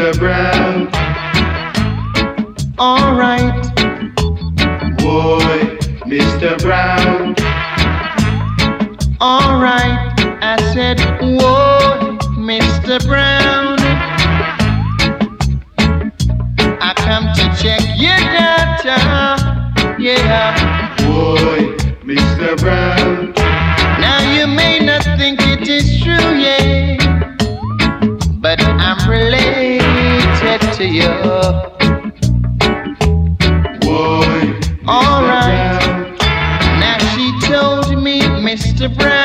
Mr. Brown. Alright. Boy, Mr. Brown. Alright, I said, whoa, Mr. Brown. I come to check your data, yeah. Boy, Mr. Brown. Now you may not think it is true, yeah, but I'm related to you. Boy, Mr. Alright. Brown. Now she told me, Mr. Brown,